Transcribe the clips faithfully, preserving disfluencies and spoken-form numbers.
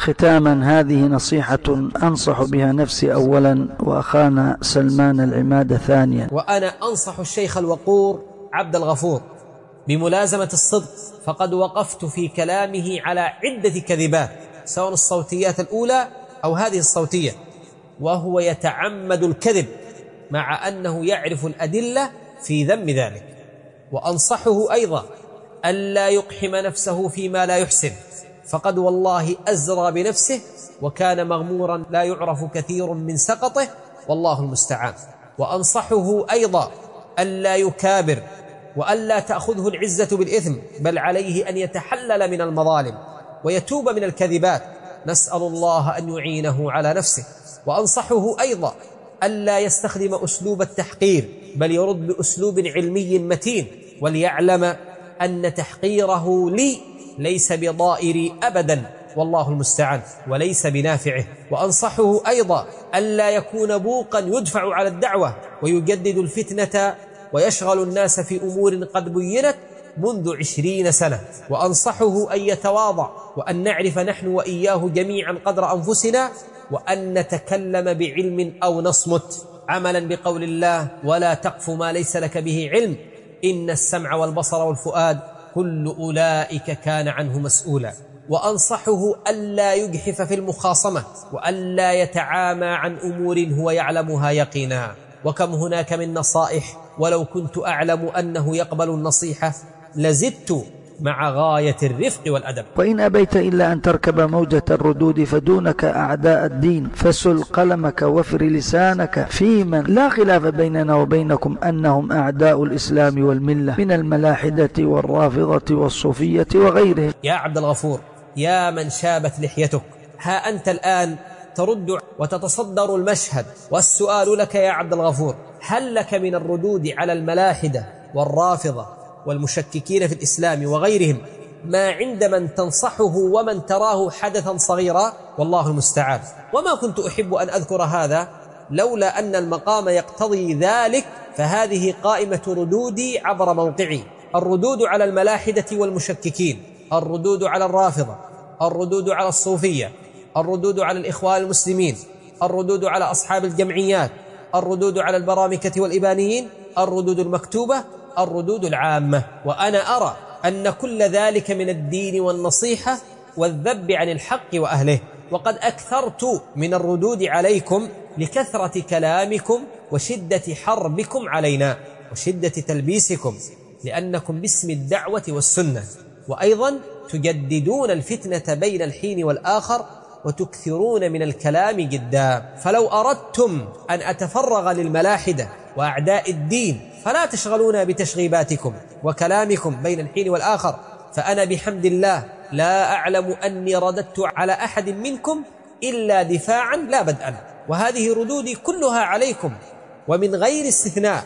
ختاما، هذه نصيحة أنصح بها نفسي أولا وأخانا سلمان العماد ثانيا. وأنا أنصح الشيخ الوقور عبد الغفور بملازمة الصدق، فقد وقفت في كلامه على عدة كذبات سواء الصوتيات الأولى أو هذه الصوتية، وهو يتعمد الكذب مع أنه يعرف الأدلة في ذم ذلك. وأنصحه أيضا ألا يقحم نفسه فيما لا يحسن، فقد والله أزرى بنفسه وكان مغمورا لا يعرف كثير من سقطه، والله المستعان. وأنصحه أيضا ألا يكابر وألا تأخذه العزة بالإثم، بل عليه أن يتحلل من المظالم ويتوب من الكذبات، نسأل الله أن يعينه على نفسه. وأنصحه أيضا ألا يستخدم أسلوب التحقير، بل يرد بأسلوب علمي متين، وليعلم أن تحقيره لي ليس بضائري أبدا، والله المستعان، وليس بنافعه. وأنصحه أيضا ألا يكون بوقا يدفع على الدعوة ويجدد الفتنة ويشغل الناس في أمور قد بينت منذ عشرين سنة. وأنصحه أن يتواضع، وأن نعرف نحن وإياه جميعا قدر أنفسنا، وأن نتكلم بعلم أو نصمت، عملا بقول الله: ولا تقف ما ليس لك به علم إن السمع والبصر والفؤاد كل أولئك كان عنه مسؤولا. وأنصحه ألا يجحف في المخاصمة، وألا يتعامى عن أمور هو يعلمها يقينا. وكم هناك من نصائح، ولو كنت أعلم أنه يقبل النصيحة لزدت مع غاية الرفق والأدب. وإن أبيت إلا أن تركب موجة الردود فدونك أعداء الدين، فسل قلمك وفر لسانك في من لا خلاف بيننا وبينكم أنهم أعداء الإسلام والملة من الملاحدة والرافضة والصوفية وغيرهم. يا عبد الغفور، يا من شابت لحيتك، ها أنت الآن ترد وتتصدر المشهد، والسؤال لك يا عبد الغفور: هل لك من الردود على الملاحدة والرافضة والمشككين في الإسلام وغيرهم ما عند من تنصحه ومن تراه حدثا صغيرا؟ والله المستعان. وما كنت أحب أن أذكر هذا لولا أن المقام يقتضي ذلك، فهذه قائمة ردودي عبر موقعي: الردود على الملاحدة والمشككين، الردود على الرافضة، الردود على الصوفية، الردود على الإخوان المسلمين، الردود على أصحاب الجمعيات، الردود على البرامكة والإبانيين، الردود المكتوبة، الردود العامة. وأنا أرى أن كل ذلك من الدين والنصيحة والذب عن الحق وأهله، وقد أكثرت من الردود عليكم لكثرة كلامكم وشدة حربكم علينا وشدة تلبيسكم، لأنكم باسم الدعوة والسنة، وأيضا تجددون الفتنة بين الحين والآخر وتكثرون من الكلام جدا. فلو أردتم أن أتفرغ للملاحدة وأعداء الدين فلا تشغلونا بتشغيباتكم وكلامكم بين الحين والآخر، فأنا بحمد الله لا أعلم أني رددت على أحد منكم إلا دفاعا لا بدءا، وهذه ردودي كلها عليكم ومن غير استثناء.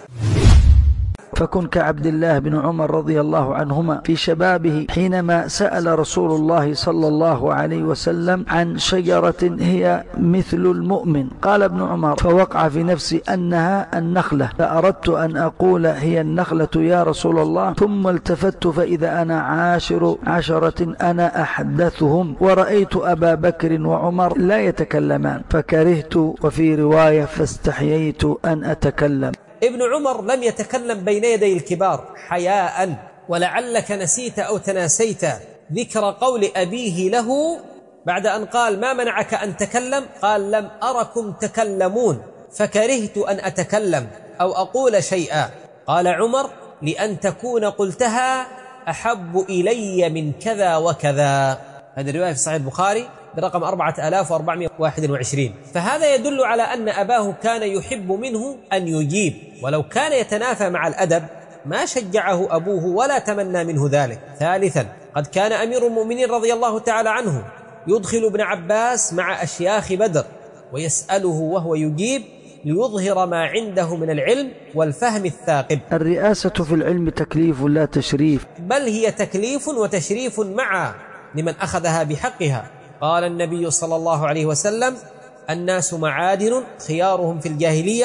فكن كعبد الله بن عمر رضي الله عنهما في شبابه حينما سأل رسول الله صلى الله عليه وسلم عن شجرة هي مثل المؤمن، قال ابن عمر: فوقع في نفسي أنها النخلة، فأردت أن أقول هي النخلة يا رسول الله، ثم التفت فإذا أنا عاشر عشرة أنا أحدثهم، ورأيت أبا بكر وعمر لا يتكلمان فكرهت، وفي رواية فاستحييت أن أتكلم. ابن عمر لم يتكلم بين يدي الكبار حياء، ولعلك نسيت أو تناسيت ذكر قول أبيه له بعد أن قال: ما منعك أن تكلم؟ قال: لم أركم تكلمون فكرهت أن أتكلم أو أقول شيئا. قال عمر: لأن تكون قلتها أحب إلي من كذا وكذا. هذه الرواية في صحيح البخاري برقم أربعة آلاف وأربعمائة وواحد وعشرين. فهذا يدل على أن أباه كان يحب منه أن يجيب، ولو كان يتنافى مع الأدب ما شجعه أبوه ولا تمنى منه ذلك. ثالثا، قد كان أمير المؤمنين رضي الله تعالى عنه يدخل ابن عباس مع أشياخ بدر ويسأله وهو يجيب ليظهر ما عنده من العلم والفهم الثاقب. الرئاسة في العلم تكليف لا تشريف، بل هي تكليف وتشريف معا لمن أخذها بحقها. قال النبي صلى الله عليه وسلم: الناس معادن خيارهم في الجاهلية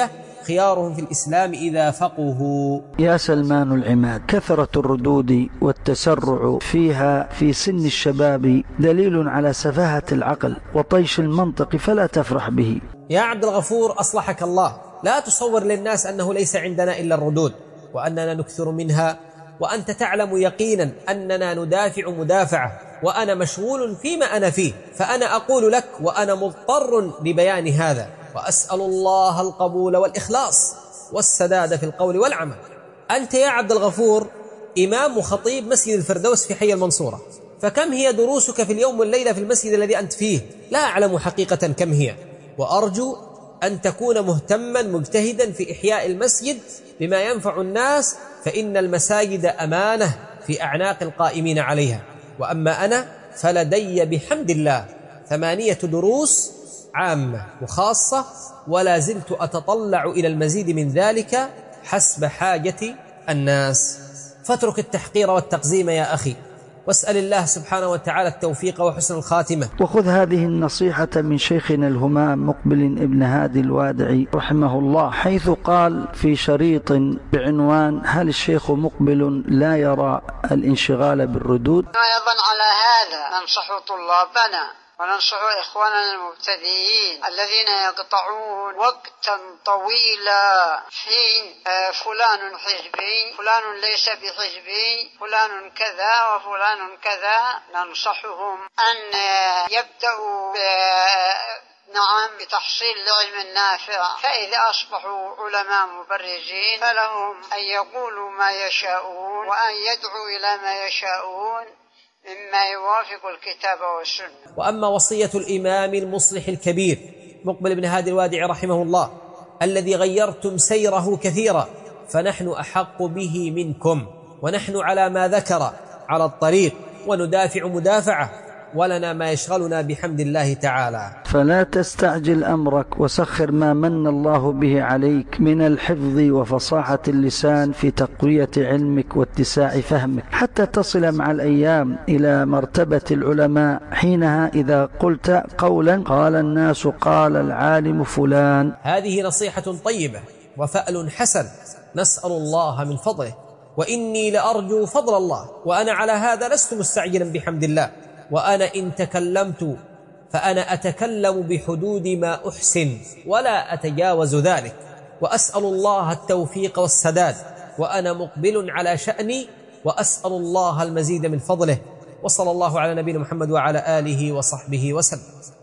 خيارهم في الإسلام إذا فقهوا. يا سلمان العماد، كثرة الردود والتسرع فيها في سن الشباب دليل على سفاهة العقل وطيش المنطق، فلا تفرح به. يا عبد الغفور أصلحك الله، لا تصور للناس أنه ليس عندنا إلا الردود وأننا نكثر منها، وأنت تعلم يقينا أننا ندافع مدافعة، وأنا مشغول فيما أنا فيه، فأنا أقول لك وأنا مضطر لبيان هذا، وأسأل الله القبول والإخلاص والسداد في القول والعمل. أنت يا عبد الغفور إمام وخطيب مسجد الفردوس في حي المنصورة، فكم هي دروسك في اليوم والليلة في المسجد الذي أنت فيه؟ لا أعلم حقيقة كم هي، وأرجو أن تكون مهتما مجتهدا في إحياء المسجد بما ينفع الناس، فإن المساجد أمانة في أعناق القائمين عليها. وأما أنا فلدي بحمد الله ثمانية دروس عامة وخاصة، ولا زلت أتطلع إلى المزيد من ذلك حسب حاجة الناس. فاترك التحقير والتقزيم يا أخي، واسأل الله سبحانه وتعالى التوفيق وحسن الخاتمة. وخذ هذه النصيحة من شيخنا الهمام مقبل ابن هادي الوادعي رحمه الله، حيث قال في شريط بعنوان: هل الشيخ مقبل لا يرى الانشغال بالردود؟ أيضا على هذا ننصح طلابنا وننصح إخواننا المبتدئين الذين يقطعون وقتا طويلا في فلان حزبي، فلان ليس بحزبي، فلان كذا وفلان كذا. ننصحهم أن يبدأوا نعم بتحصيل العلم النافع، فإذا أصبحوا علماء مبرزين فلهم أن يقولوا ما يشاءون وأن يدعوا إلى ما يشاءون مما يوافق الكتاب والسنة. وأما وصية الإمام المصلح الكبير مقبل بن هادي الوادعي رحمه الله الذي غيرتم سيره كثيرا، فنحن أحق به منكم، ونحن على ما ذكر على الطريق وندافع مدافعة، ولنا ما يشغلنا بحمد الله تعالى. فلا تستعجل أمرك، وسخر ما من الله به عليك من الحفظ وفصاحة اللسان في تقوية علمك واتساع فهمك، حتى تصل مع الأيام إلى مرتبة العلماء. حينها إذا قلت قولا قال الناس قال العالم فلان. هذه نصيحة طيبة وفأل حسن، نسأل الله من فضله، وإني لأرجو فضل الله، وأنا على هذا لست مستعجلا بحمد الله. وأنا إن تكلمت فأنا أتكلم بحدود ما أحسن ولا أتجاوز ذلك، وأسأل الله التوفيق والسداد، وأنا مقبل على شأني، وأسأل الله المزيد من فضله. وصلى الله على نبينا محمد وعلى آله وصحبه وسلم.